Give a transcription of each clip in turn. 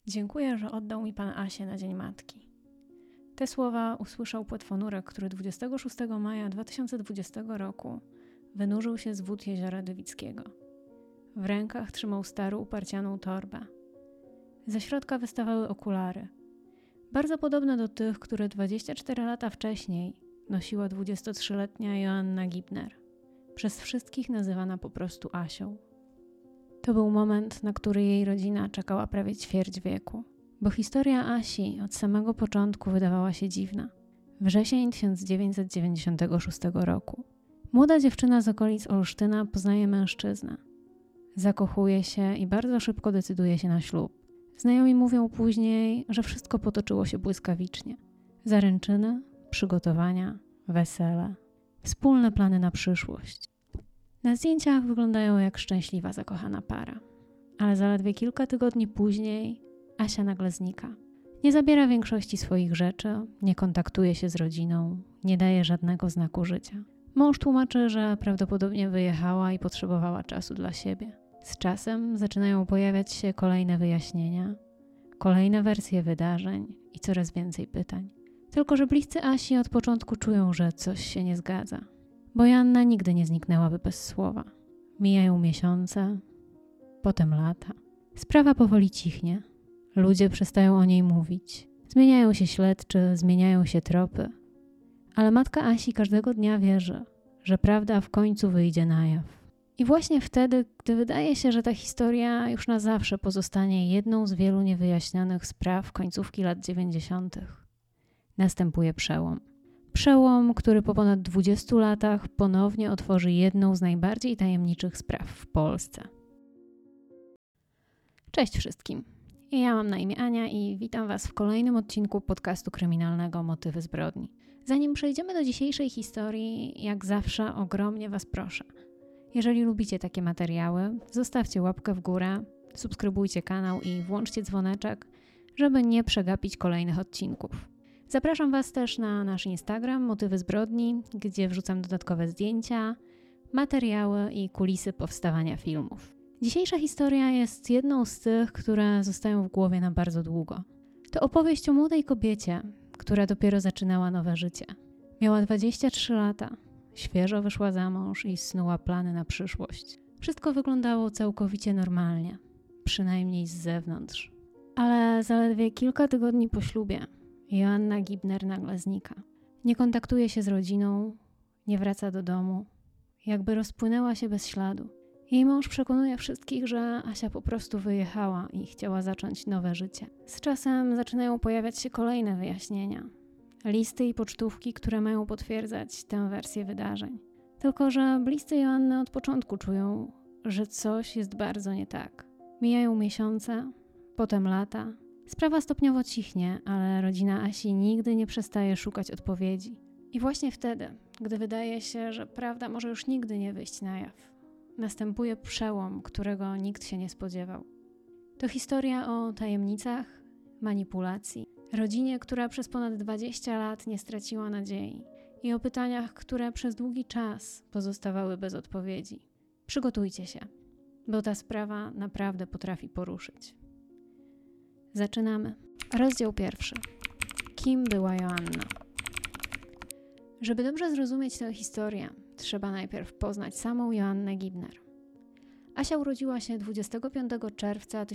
Dziękuję, że oddał mi Pan Asię na Dzień Matki. Te słowa usłyszał płetwonurek, który 26 maja 2020 roku wynurzył się z wód Jeziora Dywickiego. W rękach trzymał starą, uparcianą torbę. Ze środka wystawały okulary. Bardzo podobne do tych, które 24 lata wcześniej nosiła 23-letnia Joanna Gibner. Przez wszystkich nazywana po prostu Asią. To był moment, na który jej rodzina czekała prawie ćwierć wieku, bo historia Asi od samego początku wydawała się dziwna. Wrzesień 1996 roku. Młoda dziewczyna z okolic Olsztyna poznaje mężczyznę. Zakochuje się i bardzo szybko decyduje się na ślub. Znajomi mówią później, że wszystko potoczyło się błyskawicznie. Zaręczyny, przygotowania, wesele, wspólne plany na przyszłość. Na zdjęciach wyglądają jak szczęśliwa, zakochana para. Ale zaledwie kilka tygodni później Asia nagle znika. Nie zabiera większości swoich rzeczy, nie kontaktuje się z rodziną, nie daje żadnego znaku życia. Mąż tłumaczy, że prawdopodobnie wyjechała i potrzebowała czasu dla siebie. Z czasem zaczynają pojawiać się kolejne wyjaśnienia, kolejne wersje wydarzeń i coraz więcej pytań. Tylko że bliscy Asi od początku czują, że coś się nie zgadza. Bo Joanna nigdy nie zniknęłaby bez słowa. Mijają miesiące, potem lata. Sprawa powoli cichnie. Ludzie przestają o niej mówić. Zmieniają się śledczy, zmieniają się tropy. Ale matka Asi każdego dnia wierzy, że prawda w końcu wyjdzie na jaw. I właśnie wtedy, gdy wydaje się, że ta historia już na zawsze pozostanie jedną z wielu niewyjaśnionych spraw końcówki lat 90., następuje przełom. Przełom, który po ponad 20 latach ponownie otworzy jedną z najbardziej tajemniczych spraw w Polsce. Cześć wszystkim. Ja mam na imię Ania i witam Was w kolejnym odcinku podcastu kryminalnego Motywy zbrodni. Zanim przejdziemy do dzisiejszej historii, jak zawsze ogromnie Was proszę. Jeżeli lubicie takie materiały, zostawcie łapkę w górę, subskrybujcie kanał i włączcie dzwoneczek, żeby nie przegapić kolejnych odcinków. Zapraszam Was też na nasz Instagram Motywy zbrodni, gdzie wrzucam dodatkowe zdjęcia, materiały i kulisy powstawania filmów. Dzisiejsza historia jest jedną z tych, które zostają w głowie na bardzo długo. To opowieść o młodej kobiecie, która dopiero zaczynała nowe życie. Miała 23 lata, świeżo wyszła za mąż i snuła plany na przyszłość. Wszystko wyglądało całkowicie normalnie, przynajmniej z zewnątrz. Ale zaledwie kilka tygodni po ślubie Joanna Gibner nagle znika. Nie kontaktuje się z rodziną, nie wraca do domu, jakby rozpłynęła się bez śladu. Jej mąż przekonuje wszystkich, że Asia po prostu wyjechała i chciała zacząć nowe życie. Z czasem zaczynają pojawiać się kolejne wyjaśnienia. Listy i pocztówki, które mają potwierdzać tę wersję wydarzeń. Tylko że bliscy Joanny od początku czują, że coś jest bardzo nie tak. Mijają miesiące, potem lata. Sprawa stopniowo cichnie, ale rodzina Asi nigdy nie przestaje szukać odpowiedzi. I właśnie wtedy, gdy wydaje się, że prawda może już nigdy nie wyjść na jaw, następuje przełom, którego nikt się nie spodziewał. To historia o tajemnicach, manipulacji, rodzinie, która przez ponad 20 lat nie straciła nadziei i o pytaniach, które przez długi czas pozostawały bez odpowiedzi. Przygotujcie się, bo ta sprawa naprawdę potrafi poruszyć. Zaczynamy. Rozdział 1. Kim była Joanna? Żeby dobrze zrozumieć tę historię, trzeba najpierw poznać samą Joannę Gibner. Asia urodziła się 25 czerwca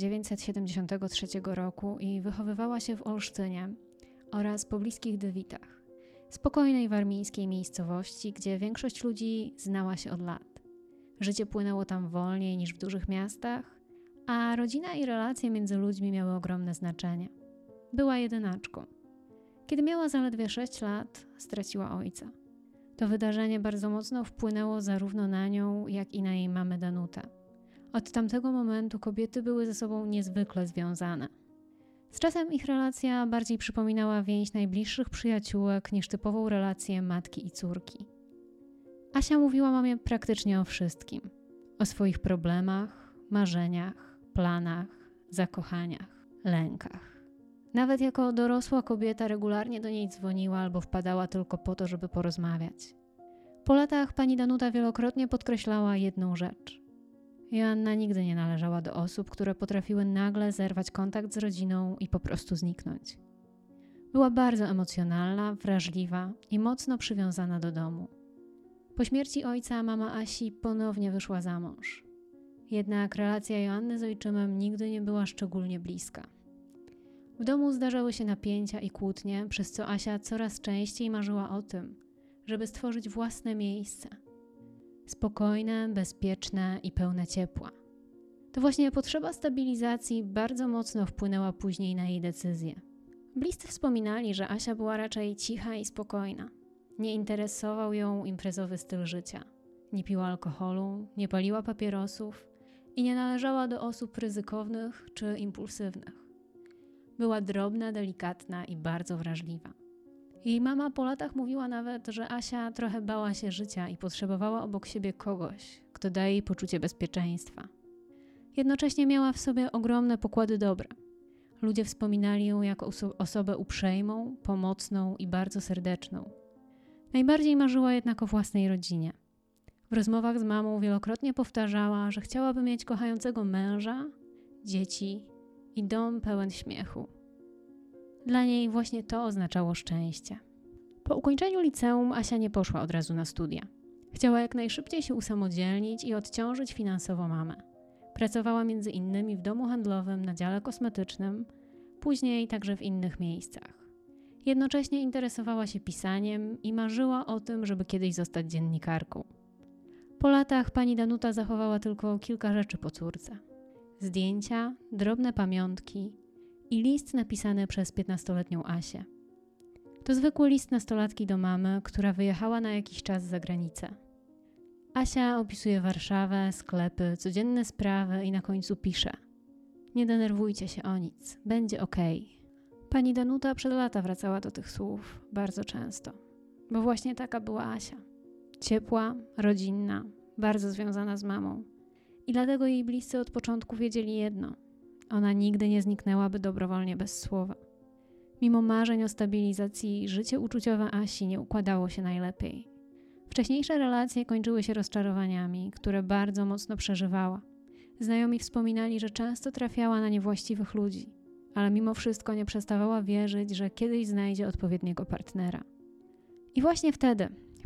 1973 roku i wychowywała się w Olsztynie oraz pobliskich Dywitach, spokojnej warmińskiej miejscowości, gdzie większość ludzi znała się od lat. Życie płynęło tam wolniej niż w dużych miastach, a rodzina i relacje między ludźmi miały ogromne znaczenie. Była jedynaczką. Kiedy miała zaledwie 6 lat, straciła ojca. To wydarzenie bardzo mocno wpłynęło zarówno na nią, jak i na jej mamę Danutę. Od tamtego momentu kobiety były ze sobą niezwykle związane. Z czasem ich relacja bardziej przypominała więź najbliższych przyjaciółek niż typową relację matki i córki. Asia mówiła mamie praktycznie o wszystkim. O swoich problemach, marzeniach, planach, zakochaniach, lękach. Nawet jako dorosła kobieta regularnie do niej dzwoniła albo wpadała tylko po to, żeby porozmawiać. Po latach pani Danuta wielokrotnie podkreślała jedną rzecz. Joanna nigdy nie należała do osób, które potrafiły nagle zerwać kontakt z rodziną i po prostu zniknąć. Była bardzo emocjonalna, wrażliwa i mocno przywiązana do domu. Po śmierci ojca mama Asi ponownie wyszła za mąż. Jednak relacja Joanny z ojczymem nigdy nie była szczególnie bliska. W domu zdarzały się napięcia i kłótnie, przez co Asia coraz częściej marzyła o tym, żeby stworzyć własne miejsce. Spokojne, bezpieczne i pełne ciepła. To właśnie potrzeba stabilizacji bardzo mocno wpłynęła później na jej decyzję. Bliscy wspominali, że Asia była raczej cicha i spokojna. Nie interesował ją imprezowy styl życia. Nie piła alkoholu, nie paliła papierosów i nie należała do osób ryzykownych czy impulsywnych. Była drobna, delikatna i bardzo wrażliwa. Jej mama po latach mówiła nawet, że Asia trochę bała się życia i potrzebowała obok siebie kogoś, kto daje jej poczucie bezpieczeństwa. Jednocześnie miała w sobie ogromne pokłady dobra. Ludzie wspominali ją jako osobę uprzejmą, pomocną i bardzo serdeczną. Najbardziej marzyła jednak o własnej rodzinie. W rozmowach z mamą wielokrotnie powtarzała, że chciałaby mieć kochającego męża, dzieci i dom pełen śmiechu. Dla niej właśnie to oznaczało szczęście. Po ukończeniu liceum Asia nie poszła od razu na studia. Chciała jak najszybciej się usamodzielnić i odciążyć finansowo mamę. Pracowała między innymi w domu handlowym na dziale kosmetycznym, później także w innych miejscach. Jednocześnie interesowała się pisaniem i marzyła o tym, żeby kiedyś zostać dziennikarką. Po latach pani Danuta zachowała tylko kilka rzeczy po córce. Zdjęcia, drobne pamiątki i list napisany przez 15-letnią Asię. To zwykły list nastolatki do mamy, która wyjechała na jakiś czas za granicę. Asia opisuje Warszawę, sklepy, codzienne sprawy i na końcu pisze: nie denerwujcie się o nic, będzie okej. Pani Danuta przed lata wracała do tych słów bardzo często, bo właśnie taka była Asia. Ciepła, rodzinna, bardzo związana z mamą. I dlatego jej bliscy od początku wiedzieli jedno: ona nigdy nie zniknęłaby dobrowolnie bez słowa. Mimo marzeń o stabilizacji, życie uczuciowe Asi nie układało się najlepiej. Wcześniejsze relacje kończyły się rozczarowaniami, które bardzo mocno przeżywała. Znajomi wspominali, że często trafiała na niewłaściwych ludzi, ale mimo wszystko nie przestawała wierzyć, że kiedyś znajdzie odpowiedniego partnera. I właśnie wtedy, w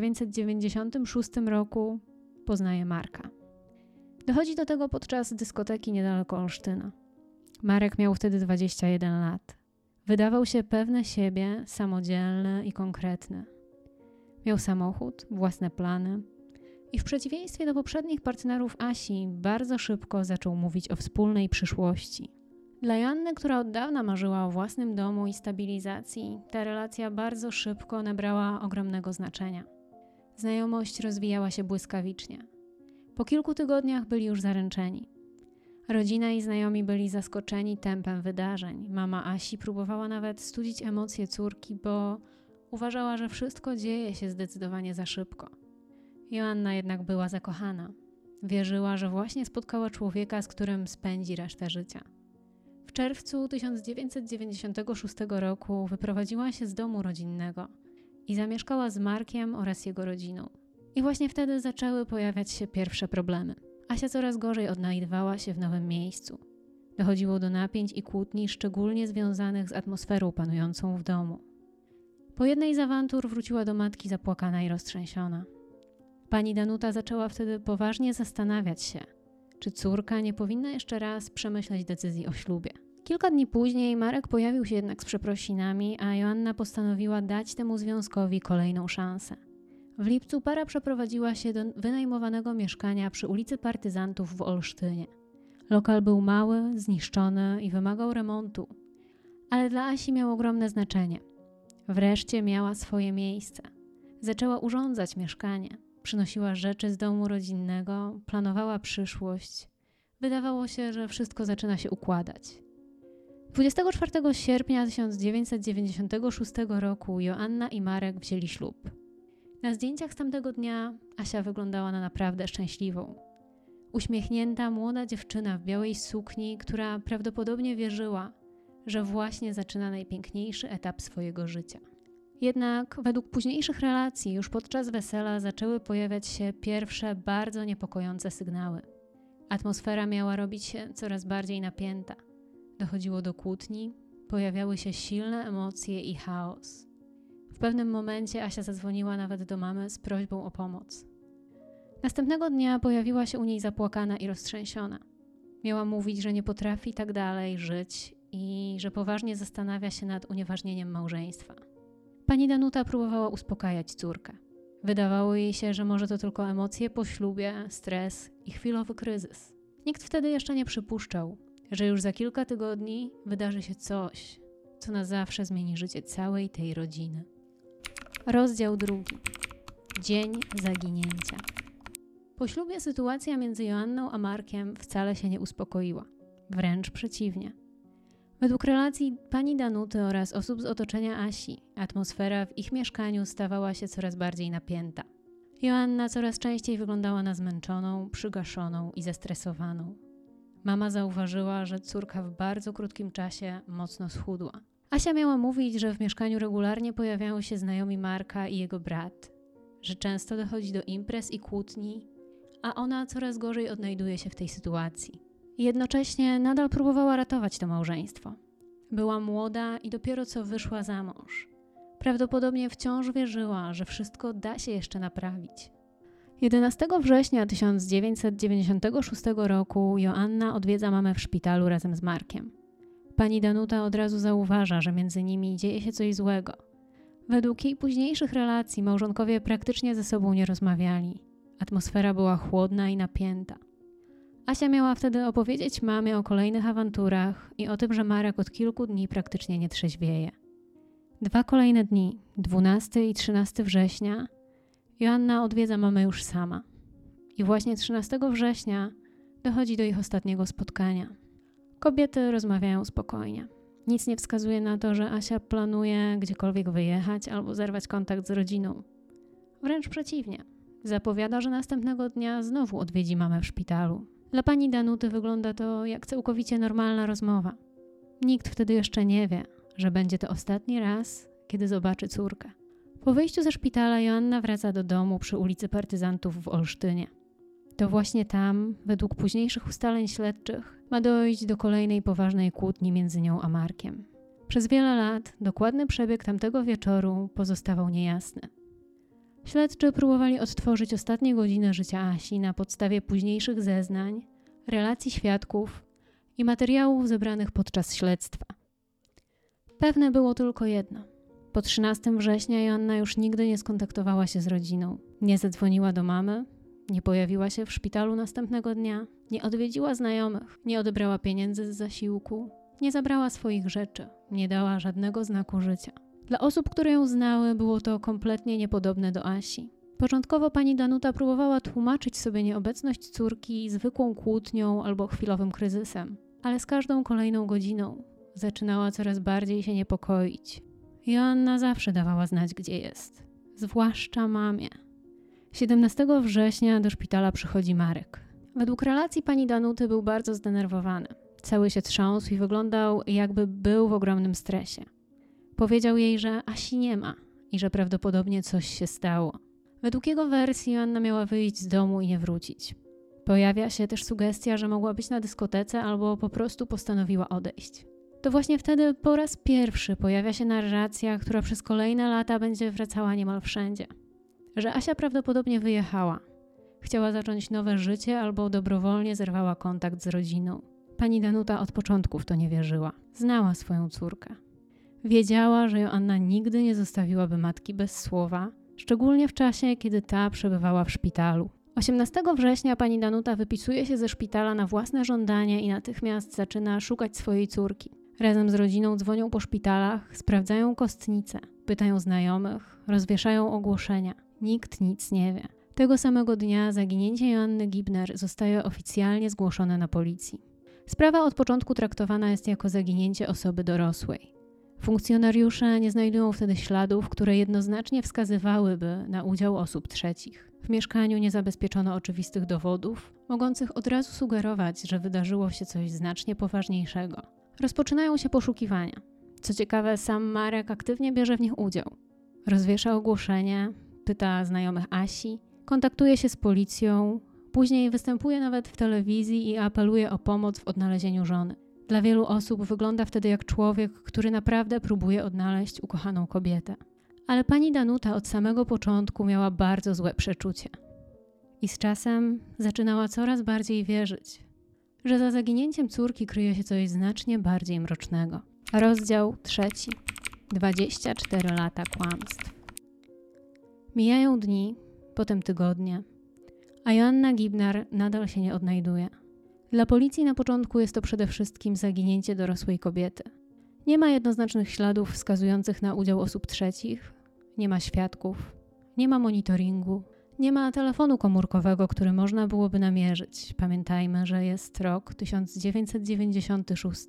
1996 roku, poznaje Marka. Dochodzi do tego podczas dyskoteki niedaleko Olsztyna. Marek miał wtedy 21 lat. Wydawał się pewny siebie, samodzielny i konkretny. Miał samochód, własne plany i w przeciwieństwie do poprzednich partnerów Asi bardzo szybko zaczął mówić o wspólnej przyszłości. Dla Joanny, która od dawna marzyła o własnym domu i stabilizacji, ta relacja bardzo szybko nabrała ogromnego znaczenia. Znajomość rozwijała się błyskawicznie. Po kilku tygodniach byli już zaręczeni. Rodzina i znajomi byli zaskoczeni tempem wydarzeń. Mama Asi próbowała nawet studzić emocje córki, bo uważała, że wszystko dzieje się zdecydowanie za szybko. Joanna jednak była zakochana. Wierzyła, że właśnie spotkała człowieka, z którym spędzi resztę życia. W czerwcu 1996 roku wyprowadziła się z domu rodzinnego i zamieszkała z Markiem oraz jego rodziną. I właśnie wtedy zaczęły pojawiać się pierwsze problemy. Asia coraz gorzej odnajdywała się w nowym miejscu. Dochodziło do napięć i kłótni, szczególnie związanych z atmosferą panującą w domu. Po jednej z awantur wróciła do matki zapłakana i roztrzęsiona. Pani Danuta zaczęła wtedy poważnie zastanawiać się, czy córka nie powinna jeszcze raz przemyśleć decyzji o ślubie. Kilka dni później Marek pojawił się jednak z przeprosinami, a Joanna postanowiła dać temu związkowi kolejną szansę. W lipcu para przeprowadziła się do wynajmowanego mieszkania przy ulicy Partyzantów w Olsztynie. Lokal był mały, zniszczony i wymagał remontu, ale dla Asi miał ogromne znaczenie. Wreszcie miała swoje miejsce. Zaczęła urządzać mieszkanie. Przynosiła rzeczy z domu rodzinnego, planowała przyszłość. Wydawało się, że wszystko zaczyna się układać. 24 sierpnia 1996 roku Joanna i Marek wzięli ślub. Na zdjęciach z tamtego dnia Asia wyglądała na naprawdę szczęśliwą. Uśmiechnięta młoda dziewczyna w białej sukni, która prawdopodobnie wierzyła, że właśnie zaczyna najpiękniejszy etap swojego życia. Jednak według późniejszych relacji już podczas wesela zaczęły pojawiać się pierwsze bardzo niepokojące sygnały. Atmosfera miała robić się coraz bardziej napięta. Dochodziło do kłótni, pojawiały się silne emocje i chaos. W pewnym momencie Asia zadzwoniła nawet do mamy z prośbą o pomoc. Następnego dnia pojawiła się u niej zapłakana i roztrzęsiona. Miała mówić, że nie potrafi tak dalej żyć i że poważnie zastanawia się nad unieważnieniem małżeństwa. Pani Danuta próbowała uspokajać córkę. Wydawało jej się, że może to tylko emocje po ślubie, stres i chwilowy kryzys. Nikt wtedy jeszcze nie przypuszczał, że już za kilka tygodni wydarzy się coś, co na zawsze zmieni życie całej tej rodziny. Rozdział 2. Dzień zaginięcia. Po ślubie sytuacja między Joanną a Markiem wcale się nie uspokoiła. Wręcz przeciwnie. Według relacji pani Danuty oraz osób z otoczenia Asi, atmosfera w ich mieszkaniu stawała się coraz bardziej napięta. Joanna coraz częściej wyglądała na zmęczoną, przygaszoną i zestresowaną. Mama zauważyła, że córka w bardzo krótkim czasie mocno schudła. Asia miała mówić, że w mieszkaniu regularnie pojawiają się znajomi Marka i jego brat, że często dochodzi do imprez i kłótni, a ona coraz gorzej odnajduje się w tej sytuacji. Jednocześnie nadal próbowała ratować to małżeństwo. Była młoda i dopiero co wyszła za mąż. Prawdopodobnie wciąż wierzyła, że wszystko da się jeszcze naprawić. 11 września 1996 roku Joanna odwiedza mamę w szpitalu razem z Markiem. Pani Danuta od razu zauważa, że między nimi dzieje się coś złego. Według jej późniejszych relacji małżonkowie praktycznie ze sobą nie rozmawiali. Atmosfera była chłodna i napięta. Asia miała wtedy opowiedzieć mamie o kolejnych awanturach i o tym, że Marek od kilku dni praktycznie nie trzeźwieje. 2 kolejne dni, 12 i 13 września, Joanna odwiedza mamę już sama. I właśnie 13 września dochodzi do ich ostatniego spotkania. Kobiety rozmawiają spokojnie. Nic nie wskazuje na to, że Asia planuje gdziekolwiek wyjechać albo zerwać kontakt z rodziną. Wręcz przeciwnie. Zapowiada, że następnego dnia znowu odwiedzi mamę w szpitalu. Dla pani Danuty wygląda to jak całkowicie normalna rozmowa. Nikt wtedy jeszcze nie wie, że będzie to ostatni raz, kiedy zobaczy córkę. Po wyjściu ze szpitala Joanna wraca do domu przy ulicy Partyzantów w Olsztynie. To właśnie tam, według późniejszych ustaleń śledczych, ma dojść do kolejnej poważnej kłótni między nią a Markiem. Przez wiele lat dokładny przebieg tamtego wieczoru pozostawał niejasny. Śledczy próbowali odtworzyć ostatnie godziny życia Asi na podstawie późniejszych zeznań, relacji świadków i materiałów zebranych podczas śledztwa. Pewne było tylko jedno. Po 13 września Joanna już nigdy nie skontaktowała się z rodziną. Nie zadzwoniła do mamy, nie pojawiła się w szpitalu następnego dnia, nie odwiedziła znajomych, nie odebrała pieniędzy z zasiłku, nie zabrała swoich rzeczy, nie dała żadnego znaku życia. Dla osób, które ją znały, było to kompletnie niepodobne do Asi. Początkowo pani Danuta próbowała tłumaczyć sobie nieobecność córki zwykłą kłótnią albo chwilowym kryzysem, ale z każdą kolejną godziną zaczynała coraz bardziej się niepokoić. Joanna zawsze dawała znać, gdzie jest, zwłaszcza mamie. 17 września do szpitala przychodzi Marek. Według relacji pani Danuty był bardzo zdenerwowany. Cały się trząsł i wyglądał, jakby był w ogromnym stresie. Powiedział jej, że Asi nie ma i że prawdopodobnie coś się stało. Według jego wersji Joanna miała wyjść z domu i nie wrócić. Pojawia się też sugestia, że mogła być na dyskotece albo po prostu postanowiła odejść. To właśnie wtedy po raz pierwszy pojawia się narracja, która przez kolejne lata będzie wracała niemal wszędzie. Że Asia prawdopodobnie wyjechała. Chciała zacząć nowe życie albo dobrowolnie zerwała kontakt z rodziną. Pani Danuta od początku w to nie wierzyła. Znała swoją córkę. Wiedziała, że Joanna nigdy nie zostawiłaby matki bez słowa, szczególnie w czasie, kiedy ta przebywała w szpitalu. 18 września pani Danuta wypisuje się ze szpitala na własne żądanie i natychmiast zaczyna szukać swojej córki. Razem z rodziną dzwonią po szpitalach, sprawdzają kostnice, pytają znajomych, rozwieszają ogłoszenia. Nikt nic nie wie. Tego samego dnia zaginięcie Joanny Gibner zostaje oficjalnie zgłoszone na policji. Sprawa od początku traktowana jest jako zaginięcie osoby dorosłej. Funkcjonariusze nie znajdują wtedy śladów, które jednoznacznie wskazywałyby na udział osób trzecich. W mieszkaniu nie zabezpieczono oczywistych dowodów, mogących od razu sugerować, że wydarzyło się coś znacznie poważniejszego. Rozpoczynają się poszukiwania. Co ciekawe, sam Marek aktywnie bierze w nich udział. Rozwiesza ogłoszenie, pyta znajomych Asi, kontaktuje się z policją, Później występuje nawet w telewizji i apeluje o pomoc w odnalezieniu żony. Dla wielu osób wygląda wtedy jak człowiek, który naprawdę próbuje odnaleźć ukochaną kobietę. Ale pani Danuta od samego początku miała bardzo złe przeczucie. I z czasem zaczynała coraz bardziej wierzyć, że za zaginięciem córki kryje się coś znacznie bardziej mrocznego. Rozdział 3. 24 lata kłamstw. Mijają dni, potem tygodnie, a Joanna Gibnar nadal się nie odnajduje. Dla policji na początku jest to przede wszystkim zaginięcie dorosłej kobiety. Nie ma jednoznacznych śladów wskazujących na udział osób trzecich, nie ma świadków, nie ma monitoringu, nie ma telefonu komórkowego, który można byłoby namierzyć. Pamiętajmy, że jest rok 1996.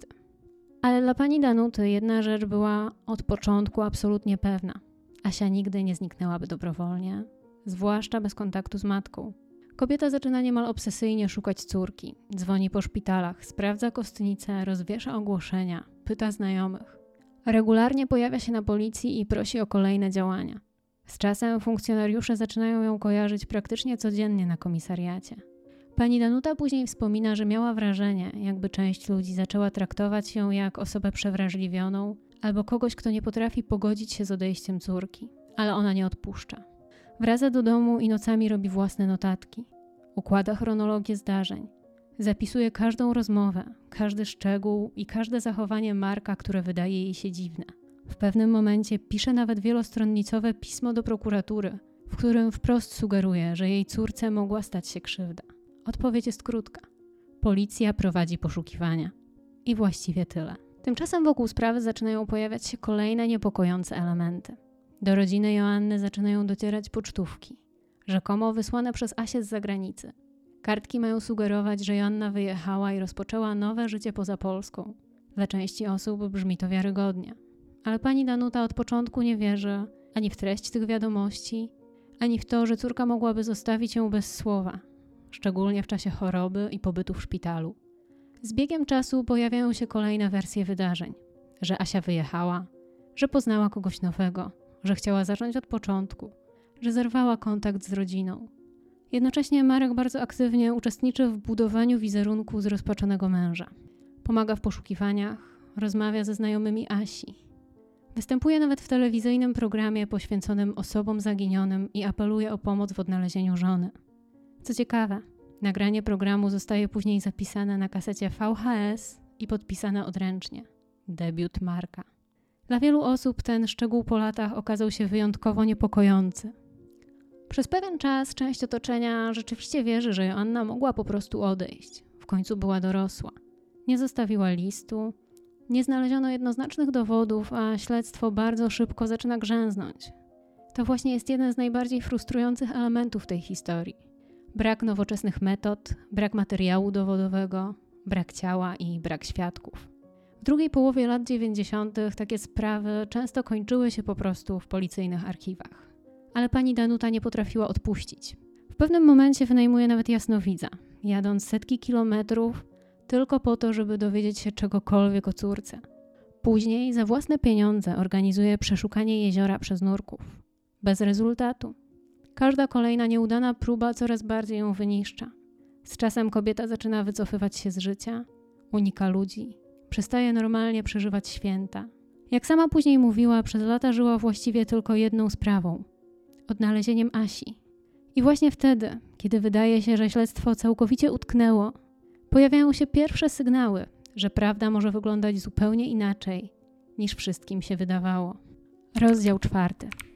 Ale dla pani Danuty jedna rzecz była od początku absolutnie pewna. Asia nigdy nie zniknęłaby dobrowolnie, zwłaszcza bez kontaktu z matką. Kobieta zaczyna niemal obsesyjnie szukać córki. Dzwoni po szpitalach, sprawdza kostnicę, rozwiesza ogłoszenia, pyta znajomych. Regularnie pojawia się na policji i prosi o kolejne działania. Z czasem funkcjonariusze zaczynają ją kojarzyć praktycznie codziennie na komisariacie. Pani Danuta później wspomina, że miała wrażenie, jakby część ludzi zaczęła traktować ją jak osobę przewrażliwioną albo kogoś, kto nie potrafi pogodzić się z odejściem córki. Ale ona nie odpuszcza. Wraca do domu i nocami robi własne notatki. Układa chronologię zdarzeń. Zapisuje każdą rozmowę, każdy szczegół i każde zachowanie Marka, które wydaje jej się dziwne. W pewnym momencie pisze nawet wielostronnicowe pismo do prokuratury, w którym wprost sugeruje, że jej córce mogła stać się krzywda. Odpowiedź jest krótka. Policja prowadzi poszukiwania. I właściwie tyle. Tymczasem wokół sprawy zaczynają pojawiać się kolejne niepokojące elementy. Do rodziny Joanny zaczynają docierać pocztówki, rzekomo wysłane przez Asię z zagranicy. Kartki mają sugerować, że Joanna wyjechała i rozpoczęła nowe życie poza Polską. Dla części osób brzmi to wiarygodnie. Ale pani Danuta od początku nie wierzy ani w treść tych wiadomości, ani w to, że córka mogłaby zostawić ją bez słowa, szczególnie w czasie choroby i pobytu w szpitalu. Z biegiem czasu pojawiają się kolejne wersje wydarzeń, że Asia wyjechała, że poznała kogoś nowego, że chciała zacząć od początku, że zerwała kontakt z rodziną. Jednocześnie Marek bardzo aktywnie uczestniczy w budowaniu wizerunku zrozpaczonego męża. Pomaga w poszukiwaniach, rozmawia ze znajomymi Asi. Występuje nawet w telewizyjnym programie poświęconym osobom zaginionym i apeluje o pomoc w odnalezieniu żony. Co ciekawe, nagranie programu zostaje później zapisane na kasecie VHS i podpisane odręcznie. Debiut Marka. Dla wielu osób ten szczegół po latach okazał się wyjątkowo niepokojący. Przez pewien czas część otoczenia rzeczywiście wierzy, że Joanna mogła po prostu odejść. W końcu była dorosła. Nie zostawiła listu, nie znaleziono jednoznacznych dowodów, a śledztwo bardzo szybko zaczyna grzęznąć. To właśnie jest jeden z najbardziej frustrujących elementów tej historii. Brak nowoczesnych metod, brak materiału dowodowego, brak ciała i brak świadków. W drugiej połowie lat 90. takie sprawy często kończyły się po prostu w policyjnych archiwach. Ale pani Danuta nie potrafiła odpuścić. W pewnym momencie wynajmuje nawet jasnowidza, jadąc setki kilometrów tylko po to, żeby dowiedzieć się czegokolwiek o córce. Później za własne pieniądze organizuje przeszukanie jeziora przez nurków. Bez rezultatu. Każda kolejna nieudana próba coraz bardziej ją wyniszcza. Z czasem kobieta zaczyna wycofywać się z życia, unika ludzi, przestaje normalnie przeżywać święta. Jak sama później mówiła, przez lata żyła właściwie tylko jedną sprawą – odnalezieniem Asi. I właśnie wtedy, kiedy wydaje się, że śledztwo całkowicie utknęło, pojawiają się pierwsze sygnały, że prawda może wyglądać zupełnie inaczej, niż wszystkim się wydawało. Rozdział 4.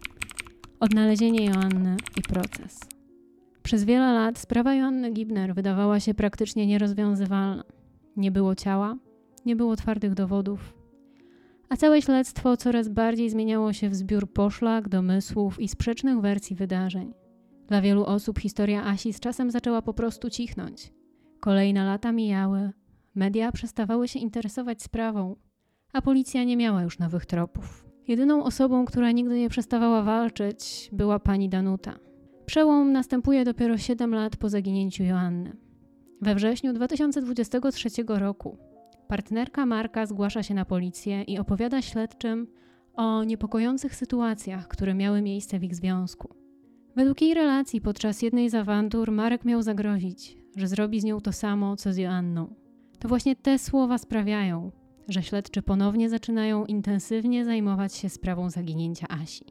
Odnalezienie Joanny i proces. Przez wiele lat sprawa Joanny Gibnar wydawała się praktycznie nierozwiązywalna. Nie było ciała, nie było twardych dowodów, a całe śledztwo coraz bardziej zmieniało się w zbiór poszlak, domysłów i sprzecznych wersji wydarzeń. Dla wielu osób historia Asi z czasem zaczęła po prostu cichnąć. Kolejne lata mijały, media przestawały się interesować sprawą, a policja nie miała już nowych tropów. Jedyną osobą, która nigdy nie przestawała walczyć, była pani Danuta. Przełom następuje dopiero 7 lat po zaginięciu Joanny. We wrześniu 2023 roku partnerka Marka zgłasza się na policję i opowiada śledczym o niepokojących sytuacjach, które miały miejsce w ich związku. Według jej relacji podczas jednej z awantur Marek miał zagrozić, że zrobi z nią to samo, co z Joanną. To właśnie te słowa sprawiają, że śledczy ponownie zaczynają intensywnie zajmować się sprawą zaginięcia Asi.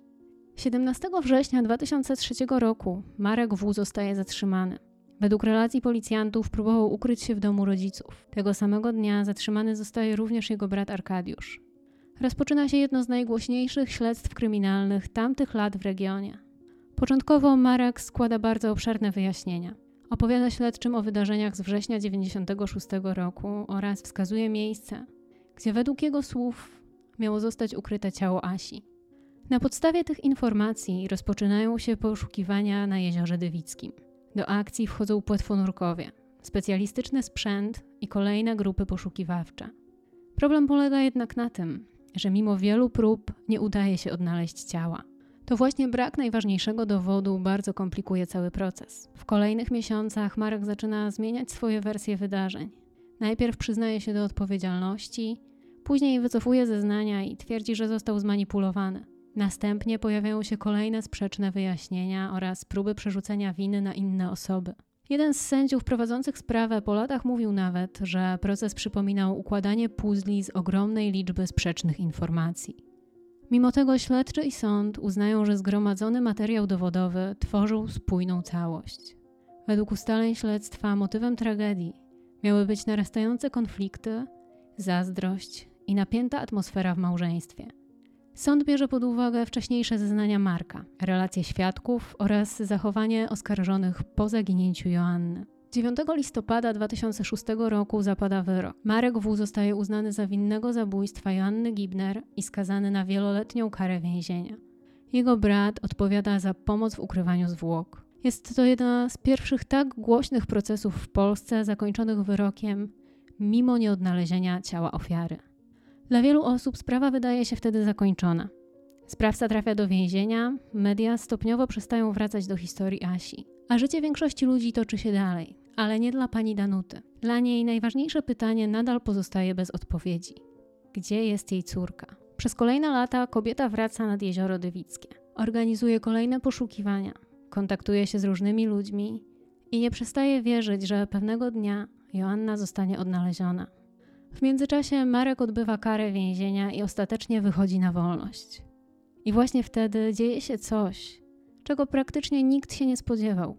17 września 2003 roku Marek W. zostaje zatrzymany. Według relacji policjantów próbował ukryć się w domu rodziców. Tego samego dnia zatrzymany zostaje również jego brat Arkadiusz. Rozpoczyna się jedno z najgłośniejszych śledztw kryminalnych tamtych lat w regionie. Początkowo Marek składa bardzo obszerne wyjaśnienia. Opowiada śledczym o wydarzeniach z września 1996 roku oraz wskazuje miejsce, gdzie według jego słów miało zostać ukryte ciało Asi. Na podstawie tych informacji rozpoczynają się poszukiwania na Jeziorze Dywickim. Do akcji wchodzą płetwonurkowie, specjalistyczny sprzęt i kolejne grupy poszukiwawcze. Problem polega jednak na tym, że mimo wielu prób nie udaje się odnaleźć ciała. To właśnie brak najważniejszego dowodu bardzo komplikuje cały proces. W kolejnych miesiącach Marek zaczyna zmieniać swoje wersje wydarzeń. Najpierw przyznaje się do odpowiedzialności, później wycofuje zeznania i twierdzi, że został zmanipulowany. Następnie pojawiają się kolejne sprzeczne wyjaśnienia oraz próby przerzucenia winy na inne osoby. Jeden z sędziów prowadzących sprawę po latach mówił nawet, że proces przypominał układanie puzli z ogromnej liczby sprzecznych informacji. Mimo tego śledczy i sąd uznają, że zgromadzony materiał dowodowy tworzył spójną całość. Według ustaleń śledztwa motywem tragedii miały być narastające konflikty, zazdrość i napięta atmosfera w małżeństwie. Sąd bierze pod uwagę wcześniejsze zeznania Marka, relacje świadków oraz zachowanie oskarżonych po zaginięciu Joanny. 9 listopada 2006 roku zapada wyrok. Marek W. zostaje uznany za winnego zabójstwa Joanny Gibner i skazany na wieloletnią karę więzienia. Jego brat odpowiada za pomoc w ukrywaniu zwłok. Jest to jedna z pierwszych tak głośnych procesów w Polsce zakończonych wyrokiem, mimo nieodnalezienia ciała ofiary. Dla wielu osób sprawa wydaje się wtedy zakończona. Sprawca trafia do więzienia, media stopniowo przestają wracać do historii Asi, a życie większości ludzi toczy się dalej, ale nie dla pani Danuty. Dla niej najważniejsze pytanie nadal pozostaje bez odpowiedzi. Gdzie jest jej córka? Przez kolejne lata kobieta wraca nad Jezioro Dywickie. Organizuje kolejne poszukiwania, kontaktuje się z różnymi ludźmi i nie przestaje wierzyć, że pewnego dnia Joanna zostanie odnaleziona. W międzyczasie Marek odbywa karę więzienia i ostatecznie wychodzi na wolność. I właśnie wtedy dzieje się coś, czego praktycznie nikt się nie spodziewał.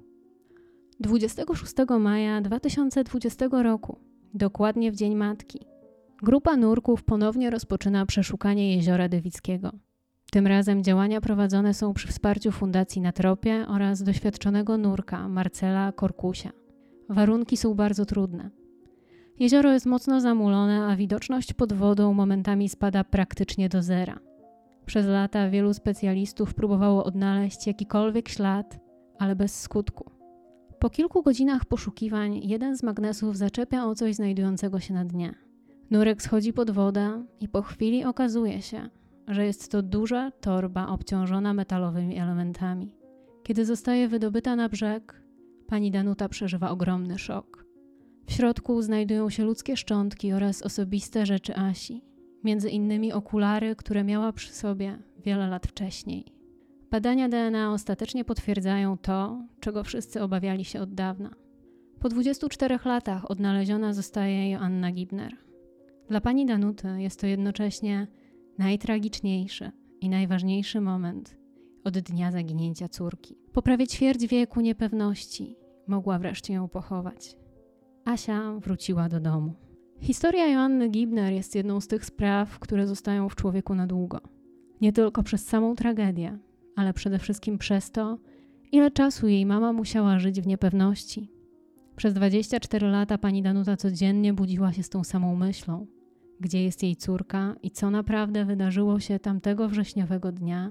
26 maja 2020 roku, dokładnie w Dzień Matki, grupa nurków ponownie rozpoczyna przeszukanie Jeziora Dywickiego. Tym razem działania prowadzone są przy wsparciu Fundacji Na Tropie oraz doświadczonego nurka Marcela Korkusia. Warunki są bardzo trudne. Jezioro jest mocno zamulone, a widoczność pod wodą momentami spada praktycznie do zera. Przez lata wielu specjalistów próbowało odnaleźć jakikolwiek ślad, ale bez skutku. Po kilku godzinach poszukiwań jeden z magnesów zaczepia o coś znajdującego się na dnie. Nurek schodzi pod wodę i po chwili okazuje się, że jest to duża torba obciążona metalowymi elementami. Kiedy zostaje wydobyta na brzeg, pani Danuta przeżywa ogromny szok. W środku znajdują się ludzkie szczątki oraz osobiste rzeczy Asi, między innymi okulary, które miała przy sobie wiele lat wcześniej. Badania DNA ostatecznie potwierdzają to, czego wszyscy obawiali się od dawna. Po 24 latach odnaleziona zostaje Joanna Gibner. Dla pani Danuty jest to jednocześnie najtragiczniejszy i najważniejszy moment od dnia zaginięcia córki. Po prawie ćwierć wieku niepewności mogła wreszcie ją pochować. Asia wróciła do domu. Historia Joanny Gibner jest jedną z tych spraw, które zostają w człowieku na długo. Nie tylko przez samą tragedię, ale przede wszystkim przez to, ile czasu jej mama musiała żyć w niepewności. Przez 24 lata pani Danuta codziennie budziła się z tą samą myślą. Gdzie jest jej córka i co naprawdę wydarzyło się tamtego wrześniowego dnia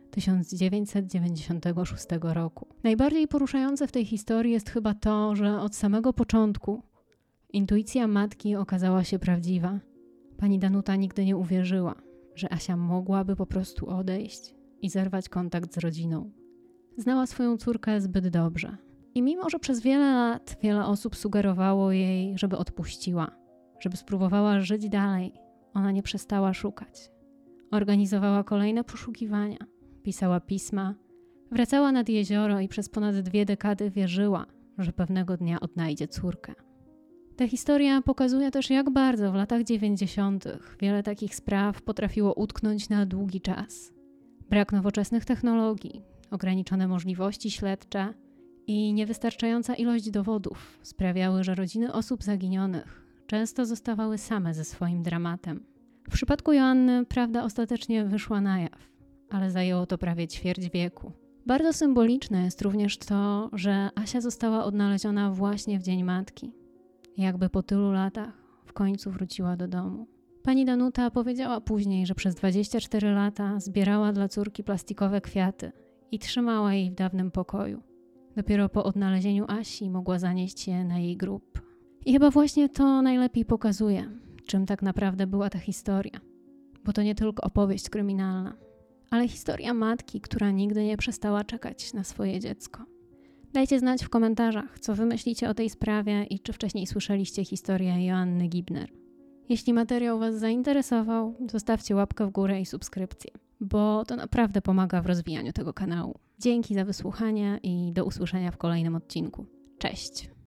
1996 roku. Najbardziej poruszające w tej historii jest chyba to, że od samego początku intuicja matki okazała się prawdziwa. Pani Danuta nigdy nie uwierzyła, że Asia mogłaby po prostu odejść i zerwać kontakt z rodziną. Znała swoją córkę zbyt dobrze. I mimo, że przez wiele lat wiele osób sugerowało jej, żeby odpuściła, żeby spróbowała żyć dalej, ona nie przestała szukać. Organizowała kolejne poszukiwania, pisała pisma, Wracała nad jezioro i przez ponad 2 dekady wierzyła, że pewnego dnia odnajdzie córkę. Ta historia pokazuje też, jak bardzo w latach 90. wiele takich spraw potrafiło utknąć na długi czas. Brak nowoczesnych technologii, ograniczone możliwości śledcze i niewystarczająca ilość dowodów sprawiały, że rodziny osób zaginionych często zostawały same ze swoim dramatem. W przypadku Joanny prawda ostatecznie wyszła na jaw, ale zajęło to prawie ćwierć wieku. Bardzo symboliczne jest również to, że Asia została odnaleziona właśnie w Dzień Matki. Jakby po tylu latach w końcu wróciła do domu. Pani Danuta powiedziała później, że przez 24 lata zbierała dla córki plastikowe kwiaty i trzymała jej w dawnym pokoju. Dopiero po odnalezieniu Asi mogła zanieść je na jej grób. I chyba właśnie to najlepiej pokazuje, czym tak naprawdę była ta historia. Bo to nie tylko opowieść kryminalna, ale historia matki, która nigdy nie przestała czekać na swoje dziecko. Dajcie znać w komentarzach, co wy myślicie o tej sprawie i czy wcześniej słyszeliście historię Joanny Gibner. Jeśli materiał was zainteresował, zostawcie łapkę w górę i subskrypcję, bo to naprawdę pomaga w rozwijaniu tego kanału. Dzięki za wysłuchanie i do usłyszenia w kolejnym odcinku. Cześć!